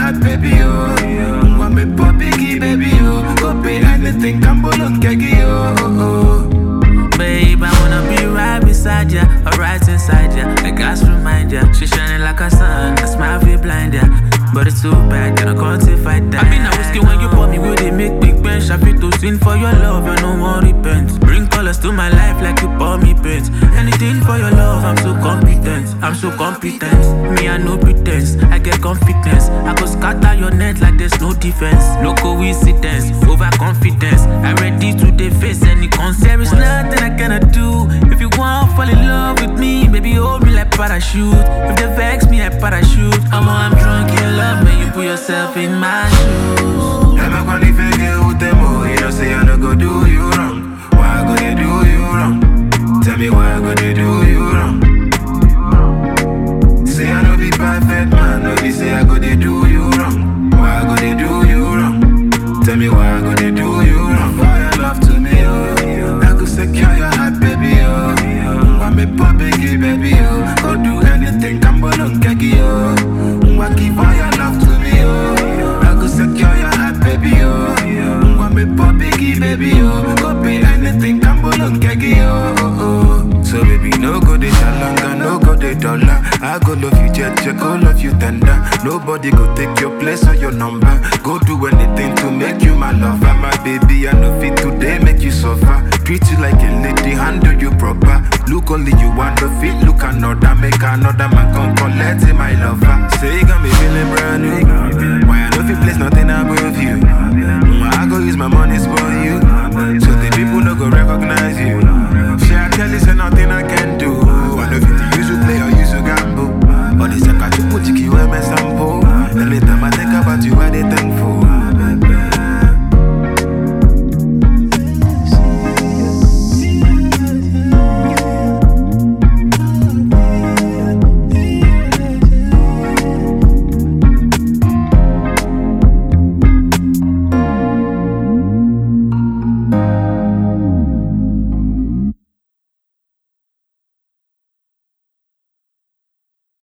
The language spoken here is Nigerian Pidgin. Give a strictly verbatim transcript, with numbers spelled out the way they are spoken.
heart, baby, oh. Want me pop biggie, baby, oh. Go pay anything, come on, kegi, oh, oh. Babe, I wanna be right beside ya, or right inside ya. I gotta remind ya, she shining like a sun. I smile feel blind ya, but it's too bad, can I can't fight that. I been a whiskey when you pour me, will they make big bench? I feel to sin for your love, I no one repent. Bring colors to my life like you pour me paint. Anything for your love, I'm so competent. I'm so competent. Me, I no pretense. I get confidence. I go scatter your net like there's no defense. No coincidence, overconfidence. I'm ready to face any consequence. There is nothing I cannot do. If you want fall in love with me, baby, hold me like parachute. If they vex me, I parachute. I'm I'm drunk in love, man, you put yourself in my shoes. I'm not gonna figure out them all. You know, say I don't go do you wrong. Why go they do you wrong? Tell me why go they do you wrong? Say I don't be perfect, man. No, be say I go they do you wrong. Why go they do you wrong? Tell me why go they do you wrong? For your love to me, oh. I could secure your heart, baby, oh. Want me pop biggie, baby, oh. Go do anything, come on, kegi, oh. Want give all your love to me, oh. I could secure your heart, baby, oh. Want me pop biggie, baby, oh. Go pay anything, come on, kegi, oh, oh, oh. So baby, no go de chalanga, no go de dollar. I go love you jet, jet, go love you tender. Nobody go take your place or your number. Go do anything to make you my lover. My baby, I know fit today, make you suffer. Treat you like a lady, handle you proper. Look only you want to fit, look another. Make another man come collect my lover. Say you got me feeling brand new.